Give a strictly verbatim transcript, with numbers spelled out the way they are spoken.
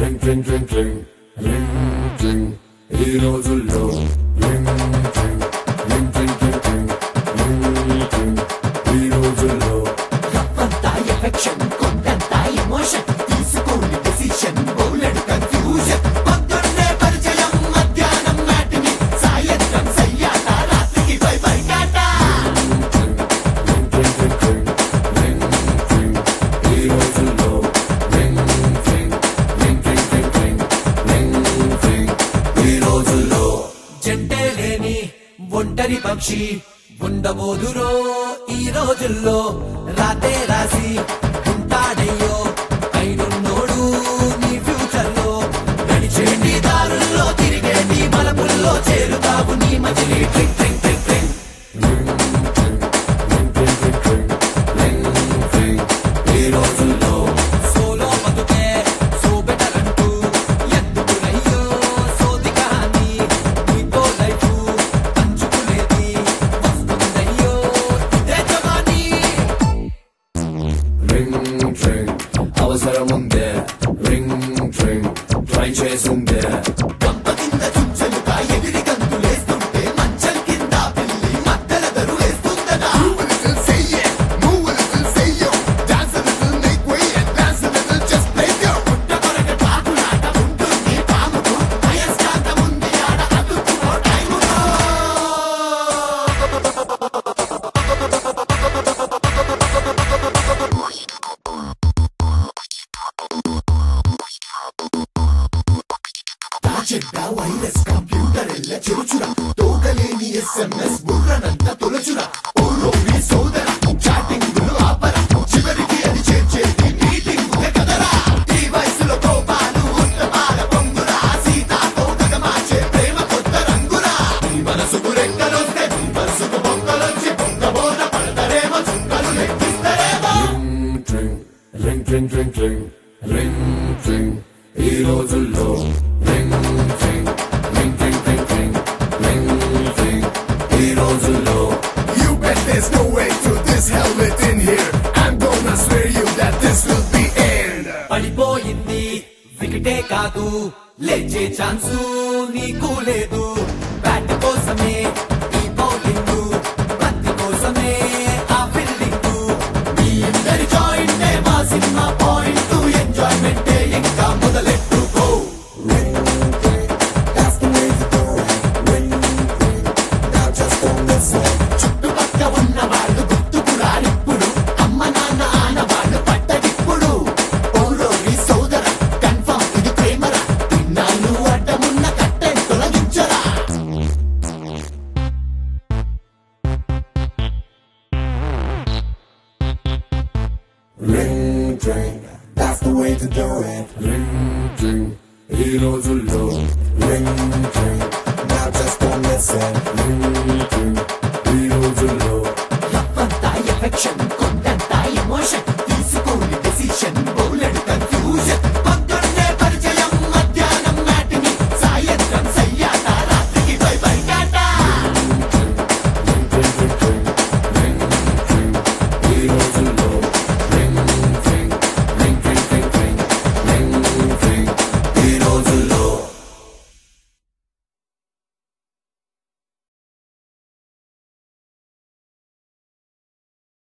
Ring ring ring ring ring ring ఈ రోజుల్లో ring ring ring ring ring ring ring ring ఈ రోజుల్లో రవ్వంతా ఎఫెక్షన్ కొండంతా ఎమోషన్ తీసుకోని డెసిషన్ బౌలెడ్ కన్ఫ్యూజన్ పొద్దున్నే పరిచయం మధ్యాహ్నం మ్యాటిని సాయంత్రం సయ్యాట రాత్రికి bye bye tata ring ring ring ring ring ring ఈ రోజుల్లో ring ring ring ring ring ring ring ring ఈ రోజుల్లో జంటే లేని ఒంటరి పక్షి ఉండబోదురో ఈ రోజుల్లో రాతే రాసి ఉంటాడయ్యో అయినున్నోడు నీ ఫ్యూచర్ లో నడిచే నీ దారుల్లో తిరిగే నీ మలపుల్లో చేరుతావు నీ మజిలీ ట్రింగ్ ట్రింగ్ ట్రింగ్ ట్రింగ్ ఈ రోజుల్లో సోలో బతుకే సో బెటర్ అంటూ ఎందుకునయ్యో సోది కానీ నీతో లైఫ్ పంచుకునేది వస్తుందయ్యో ఇదే జవానీ రింగ్ ట్రింగ్ అవసరం ఉందే రింగ్ ట్రింగ్ ట్రై చేసుందే గంప కింద చుంచెలుగా ఎగిరి గంతులేస్తుంటే మంచం కింద పిల్లి మద్దెల దరువేస్తుందనా పుట్ట కొరక టాకులాట ఉంటుంది పాముకు అయస్కాంతం ఉంది ఆడ అతుక్కుపో టైములో చెడ్డ వైరస్ కంప్యూటర్ ఎల్ల చెరుచురా తోకలేని ఎస్ఎంఎస్ బుర్రనంత తొలచురా ఓలోని సోదర చాటింగ్ ఆపరా చివరికి అది చేర్చేది మీటింగ్ కదరా ఈ వయసులో కోపాలు ఉత్తమాల పొంగురా సీతాతో గగమాచే ప్రేమ కొత్త రంగురా నీ మనసుకు రెక్కలొస్తే నీ మనసుకు బొక్కలొచ్చి పొంగబోన పడతారేమో చుక్కలు లెక్కిస్తారేమో ring tring ring tring ring ring tring ఈ రోజుల్లో ring tring ring tring ring tring ring tring ఈ రోజుల్లో You bet there's no way to this hell within here. I'm gonna swear you that this will be end. పడిపోయింది వికెటే కాదు లేచే chance నీకు లేదు bat కోసమే ఈ బౌలింగ్ బంతి కోసమే ఆ ఫీల్డింగ్ మీ అందరి జాయింట్ మా సినిమా పాయింట్ ఎంజాయ్మెంట్ ఇంకా మొదలెట్టుకో చుట్టుపక్క ఉన్న వాళ్ళు గుర్తుకురారిప్పుడు అమ్మ నాన్న ఆనవాళ్ళు పట్టడిప్పుడు ఓరోరి సోదర కన్ఫర్మ్ ఇది ప్రేమరా తిన్నాళ్ళు అడ్డమున్న కట్టె తొలగించరా ring tring That's the way to do it. Ring tring ఈ రోజుల్లో ring tring Now just don't listen. Ring tring ఈ రోజుల్లో రవ్వంతా ఎఫెక్షన్